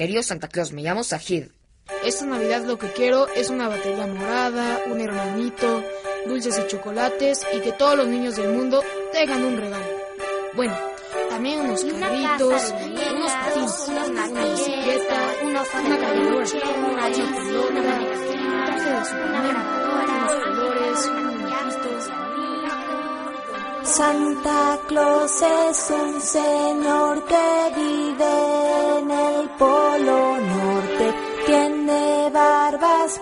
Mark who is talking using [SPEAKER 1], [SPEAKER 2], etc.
[SPEAKER 1] Querido Santa Claus, me llamo Sajid.
[SPEAKER 2] Esta Navidad lo que quiero es una batería morada, un hermanito, dulces y chocolates y que todos los niños del mundo tengan un regalo. Bueno, también unos carritos, unos patines, una bicicleta, una cargadora, una pelota, un traje de Superman, unos colores, un muñequito.
[SPEAKER 3] Santa Claus es un señor que vive en el Polo Norte. Tiene barbas